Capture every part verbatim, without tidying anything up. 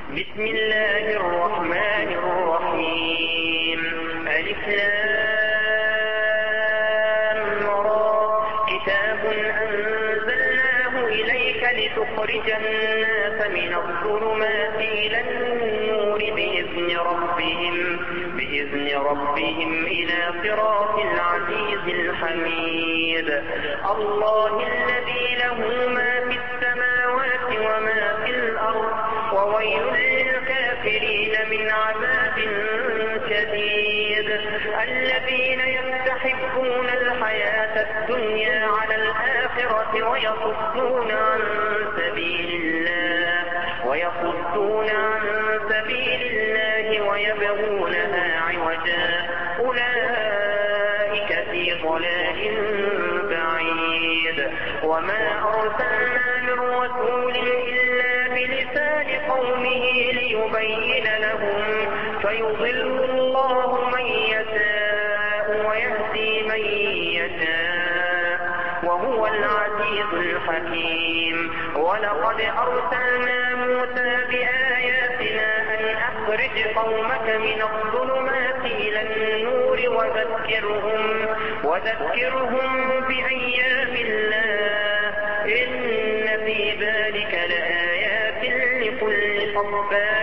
بسم الله الرحمن الرحيم. ألف لام را. كتاب أنزلناه إليك لتخرج الناس من الظلمات إلى النور بإذن ربهم بإذن ربهم إلى صراط العزيز الحميد. الله الذي له ما في السماوات وما في الأرض وويل للكافرين من عذاب شديد. الذين يستحبون الحياة الدنيا على الآخرة ويصدون عن سبيل الله ويصدون عن سبيل الله ويبغونها عوجا أولئك في ضلال بعيد. وما أرسلنا من رسول إلا بلسان قومه ليبين لهم فيضل الله من يشاء ويهدي من يشاء وهو العزيز الحكيم. ولقد أرسلنا موسى بآياتنا أن أخرج قومك من الظلمات إلى النور وذكرهم, وذكرهم بأيام الله إن في ذلك لآيات لكل صبار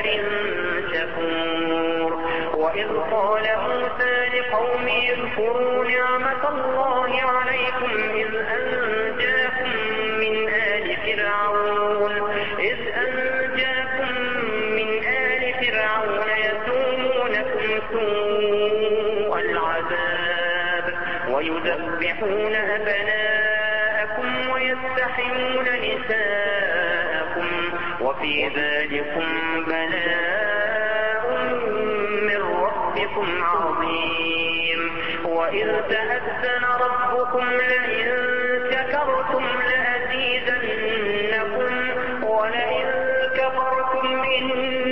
شكور. وإذ قال موسى لقومه اذكروا نعمة الله عليكم إذ أنجاكم من آل فرعون إذ أنجاكم من آل فرعون يسومونكم سوء العذاب ويذبحون أبناءكم ويستحيون نساءكم وفي ذلكم بلاء من ربكم عظيم. وإذ تأذن ربكم لئن شكرتم لأزيدنكم ولئن كفرتم إن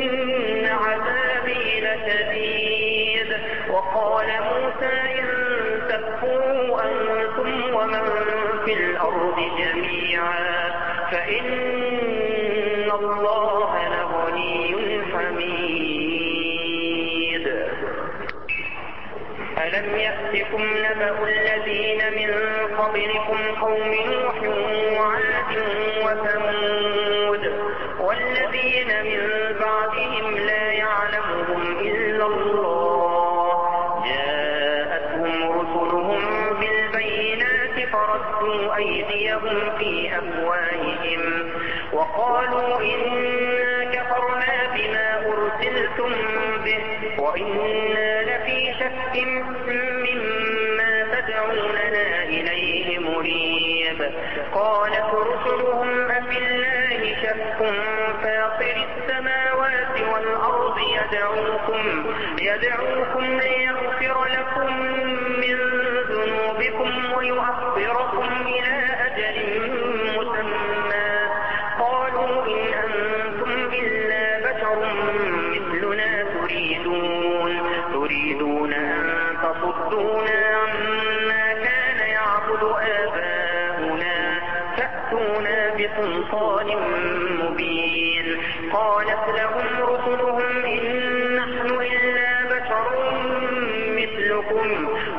عذابي لشديد. وقال موسى إن تكفروا أنتم ومن في الأرض جميعا فإن الله لغني حميد. ألم يأتكم نبأ الذين من قبلكم قوم نوح وعاد وثمود والذين من بعدهم لا يعلمهم إلا الله جاءتهم رسلهم بالبينات فردوا أيديهم في أفواههم وقالوا إنا كفرنا بما أرسلتم به وإنا لفي شك مما تدعوننا إليه مريب. قالت رسلهم أفي الله شك فاطر السماوات والأرض يدعوكم, يدعوكم ليغفر لكم من ذنوبكم ويؤخركم إلى أجل مسمى. قالوا إن أنتم إلا بشر مثلنا تريدون, تريدون أن تصدونا عما كان يعبد آباؤنا فأتونا بسلطان مبين. قالت لهم رسلهم إن نحن إلا بشر مثلكم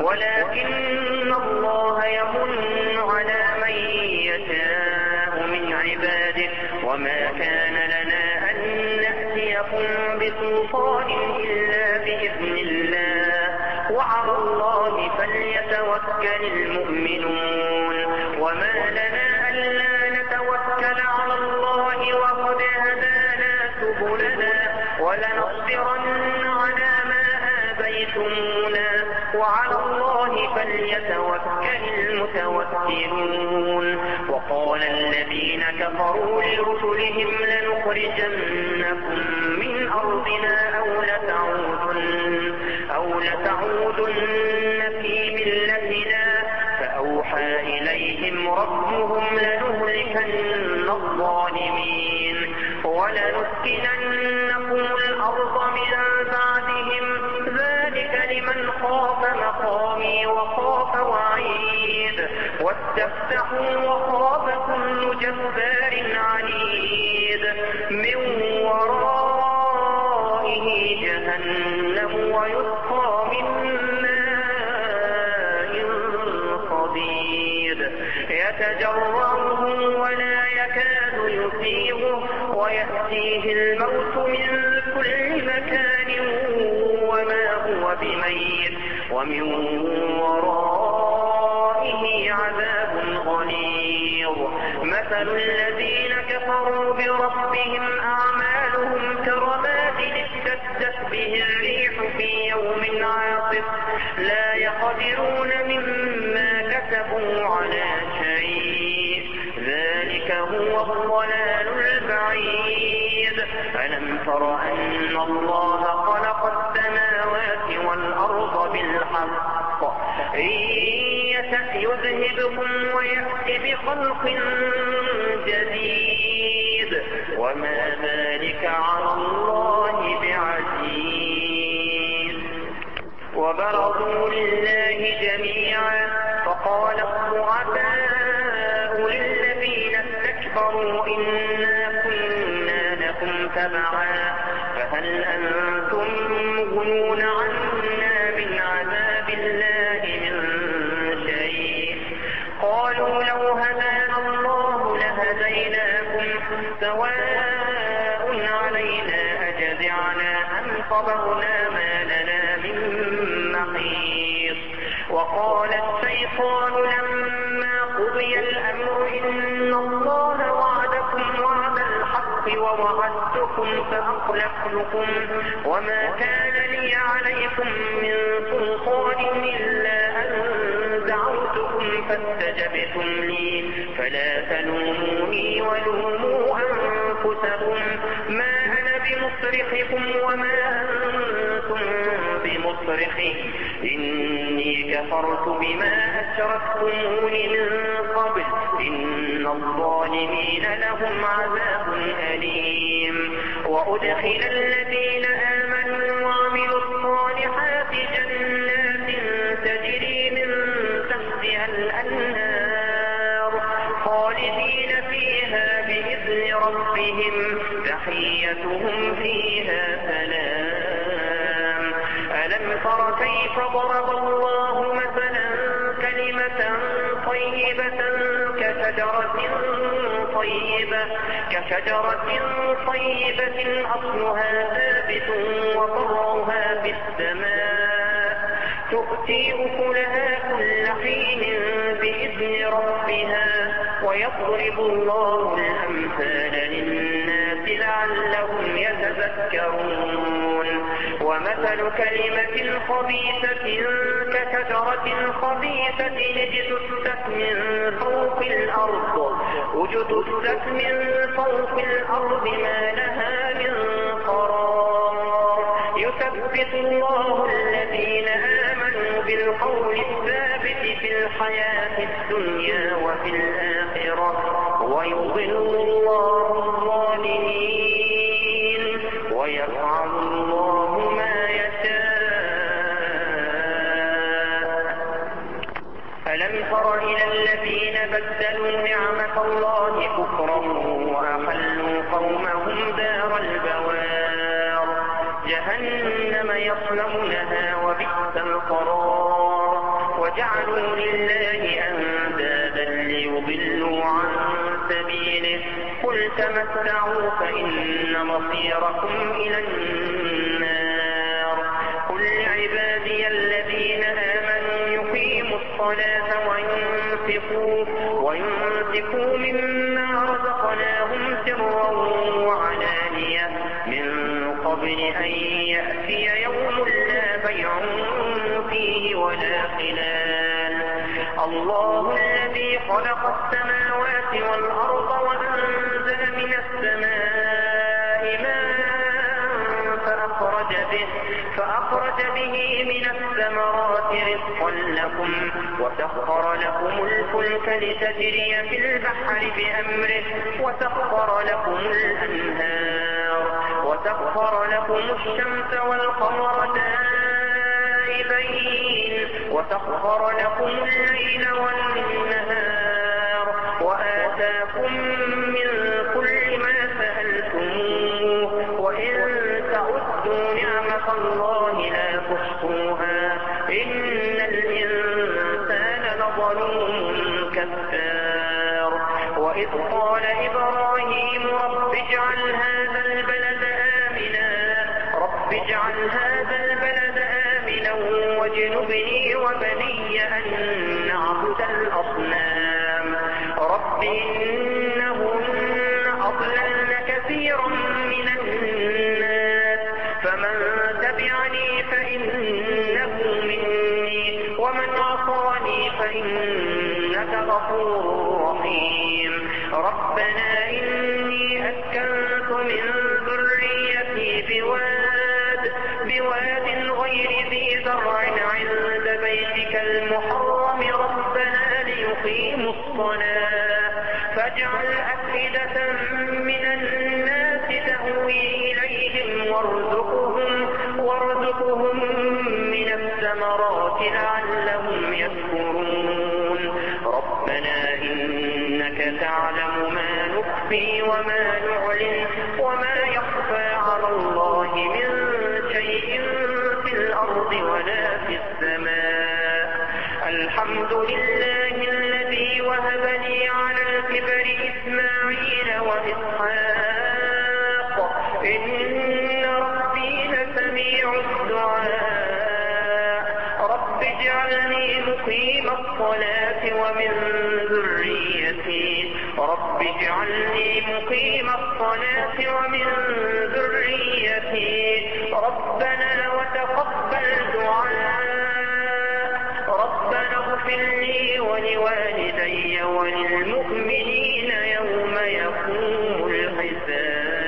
ولكن الله يمن على من يشاء من عباده وما كان لنا أن نأتيكم بسلطان إلا بإذن الله وعلى الله فليتوكل المؤمنون. وما لنا ألا نتوكل على الله وقد هدانا سبلنا ولنصبرن على ما آذيتمونا وعلى الله فليتوكل المتوكلون. وقال الذين كفروا لرسلهم لنخرجنكم من أرضنا أو لتعودن, أو لتعودن في ملتنا فأوحى إليهم ربهم لنهلكن الظالمين ولنسكننكم الأرض من بعدهم ذلك لمن خاف مقامي وخاف وعيد واستفتحوا وخاف كل جبار عنيد من وراء يتجرعه ولا يكاد يسيغه ويأتيه الموت من كل مكان وما هو بميت ومن ورائه عذاب غليظ. مثل الذين كفروا بربهم أعمالهم كرماد اشتدت به الريح في يوم عاصف لا يقدرون مما كسبوا على شيء ذلك هو الضلال البعيد. ألم تر أن الله خلق السماوات والأرض بالحق إن يشأ يذهبكم ويأتي بخلق جديد وما ذلك على الله بعزيز. وبرزوا لله جميعا فقال الضعفاء للذين استكبروا إنا كنا لكم تبعا فهل أنتم مغنون عنا من عذاب الله من شيء. قالوا لو هدانا الله لهديناكم سواء علينا أجزعنا أم صبرنا ما لنا من محيص. وقال الشيطان لما قضي الأمر إن الله وعدكم وعد الحق ووعدتكم فأخلفتكم وما كان لي عليكم من سلطان إلا أن دعوتكم فاستجبتم لي فلا تلوموني ولوموا أنفسكم ما أنا بمصرخكم وما أنتم بمصرخي إني كفرت بما أشركتمون من قبل إن الظالمين لهم عذاب أليم. وأدخل الذين آمنوا وعملوا الصالحات جنات تجري من تحتها الأنهار خالدين فيها بإذن ربهم تحيتهم فيها سلام. ألم تر كيف ضرب الله مثلا كلمة طيبة كشجرة طيبة كشجرة طيبة أصلها ثابت وفرعها في السماء تؤتي أكلها كل حين بإذن ربها ويضرب الله الأمثال للناس لعلهم يتذكرون. ومثل كلمة خبيثة كشجرة خبيثة اجتثت من فوق الأرض اجتثت من فوق الأرض ما لها من قرار يثبت الله الذين آمنوا بالقول الثابت في الحياة الدنيا وفي الآخرة ويضل الله الظالمين ويفعل الله ما يشاء. ألم تر إلى الذين بدلوا نعمة الله كفرا وأحلوا قومهم دار البوار جهنم يصلونها وبئس القرار وجعلوا لله أندادا ليضلوا عن سبيله قل تمتعوا فإن مصيركم إلى النار. قل لعبادي الذين آمنوا يقيموا الصلاة وينفقوا وينفقوا مما رزقناهم سرا وعلانية من قبل أن يأتي يوم لا بيع فيه ولا خلال. الله الذي خلق السماوات والأرض وأنزل من السماء ماء فأخرج به, فأخرج به من الثمرات رزقا لكم وسخر لكم الفلك لتجري في البحر بأمره وسخر لكم الأنهار وسخر لكم الشمس والقمر دائبين وسخر لكم الليل والنهار وآتاكم من كل ما سألتموه وإن تعدوا نعمة الله لا تحصوها إن الإنسان لظلوم كفار. وإذ قال إبراهيم رب اجعل هذا البلد آمنا رب اجعل هذا البلد آمنا واجنبني وبني أن نعبد الأصنام رب إنهن أضللن كثيرا من الناس فمن تبعني فإنه مني ومن عصاني فإنك غفور رحيم ربنا إني أسكنت من ذريتي بواد بواد غير ذي زرع عند بيتك المحرم ربنا ليقيموا الصلاة فاجعل أفئدة من الناس تهوي إليهم وارزقهم وارزقهم من الثمرات لعلهم يشكرون ربنا إنك تعلم ما نخفي وما نعلن وما يخفى على الله من شيء في الأرض ولا في السماء الحمد لله الذي وهب لي على الكبر إسماعيل وإسحاق إن ربي لسميع الدعاء رب اجعلني مقيم الصلاة ومن ذريتي رب اجعلني مقيم الصلاة ومن ذريتي ربنا وتقبل دعاء ربنا اغفر لي ولوالدي وللمؤمنين يوم يقوم الحساب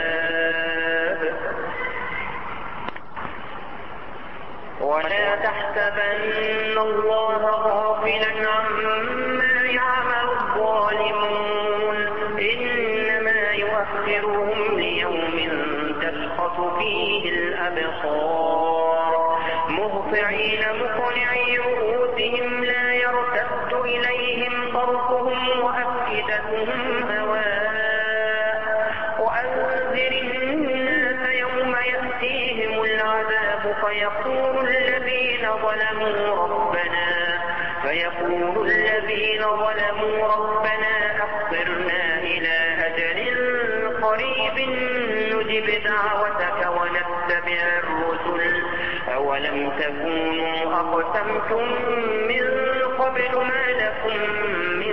ولا تحسبن الله غافلا عما يعمل الظالمون إنما يؤخرهم ليوم تشخص فيه الأبصار مهطعين مقنعي رؤوسهم لا يرتد إليهم طرفهم وأفئدتهم هواء وأنذر الناس يوم يأتيهم العذاب فيقول الذين ظلموا ربنا فيقول الذين ظلموا ربنا أخرنا إلى أجل قريب نجب دعوتك ونتبع الرسل أولم تكونوا أقسمتم من قبل ما لكم من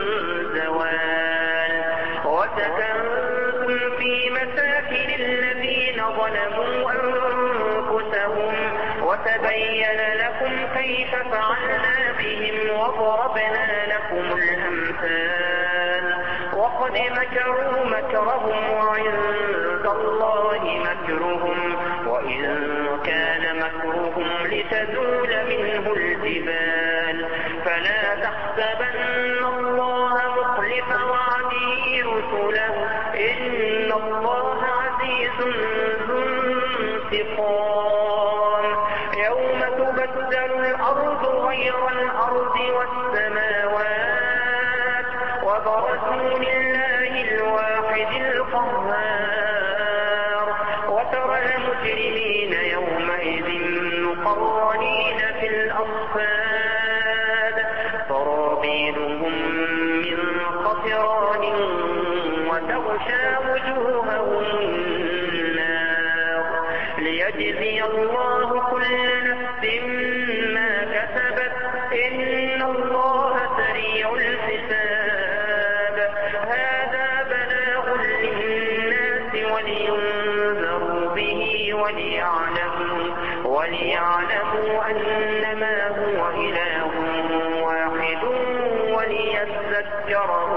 زوال وسكنتم في مساكن الذين ظلموا أنفسهم وتبين لكم كيف فعلنا بهم وضربنا لكم الأمثال وقد مكروا مكرهم وعند الله مكرهم وإن كان مكرهم لتزول منه الجبال فلا تحسبن الله مخلف وعده رسله إن الله عزيز ذو انتقام يوم تبدل الأرض غير الأرض والسماوات وبرزوا لله الواحد القهار وترى المجرمين يومئذ مقرنين في الأصفاد سرابيلهم من قطران وتغشى وجوههم النار ليجزي الله كل نفس ما كسبت إن الله سريع الحساب هذا بلاغ للناس ولينذروا به وليعلموا وليعلموا أنما هو إله واحد وليذكر